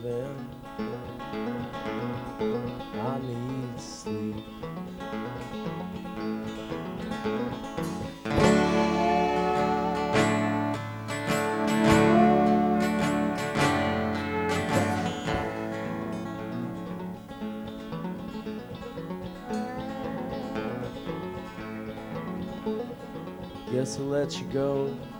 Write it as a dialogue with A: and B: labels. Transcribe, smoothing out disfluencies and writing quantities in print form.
A: Then I need sleep. Guess I'll let you go.